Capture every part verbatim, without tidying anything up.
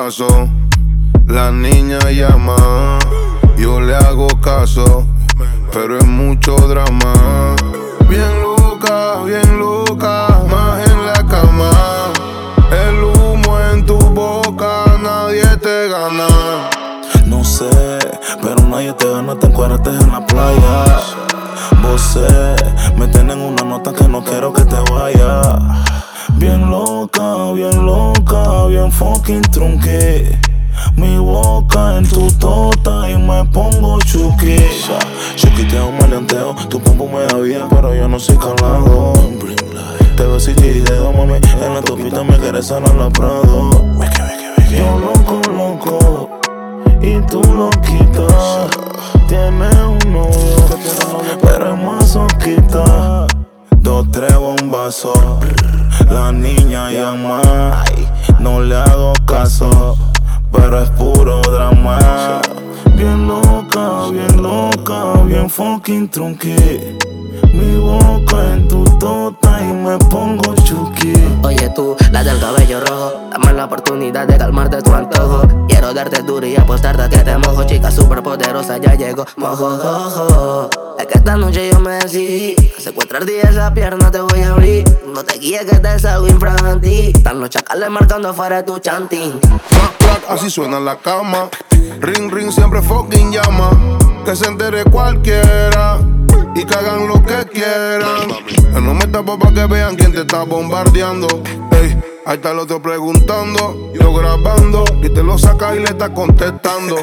paso. La niña llama, yo le hago caso, pero es mucho drama. Bien loca, bien loca, más en la cama. El humo en tu boca, nadie te gana. No sé, pero nadie te gana, te encueraste en la playa. Vos sé, me tienen una nota que no quiero que te vaya. Bien loca, bien loca, bien fucking trunky. Mi boca en tu tota y me pongo chuki. Chuquiteo, maleanteo, tu pompo me da bien, pero yo no soy calado. Te veo sin video, mami, en la topita me quieres sanar la Prado. Yo loco, loco, y tú lo quitas. Tienes un novio, pero es masoquista. Dos, tres bombazos, la niña llama. No le hago caso, pero es puro drama. Bien loca, bien loca, bien fucking trunky. Mi boca en tu tota y me pongo chuki. Oye tú, la del cabello rojo, dame la oportunidad de calmarte tu antojo. Quiero darte duro y apostarte a que te mojo. Chica super poderosa, ya llegó, mojo, jojo. Es que esta noche yo me decidí a secuestrar diez esa pierna te voy a abrir. No te guíes que te salgo infraganti. Están los chacales marcando afuera de tu chantín. Clac, clac, así suena la cama. Ring, ring, siempre fucking llama. Que se entere cualquiera y que hagan lo que quieran. Él no me tapa pa' que vean quién te está bombardeando. Ey, ahí está el otro preguntando, yo grabando, y te lo saca y le está contestando.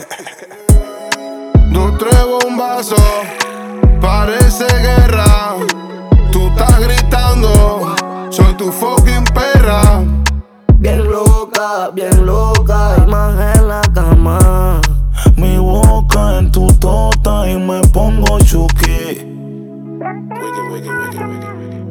Dos, tres bombazos, parece guerra. Tú estás gritando, soy tu fucking perra. Bien loca, bien loca, y más en la cama. Mi boca en tu tota y me pongo chuki. Wiki, wiki, wiki, wiki, wiki.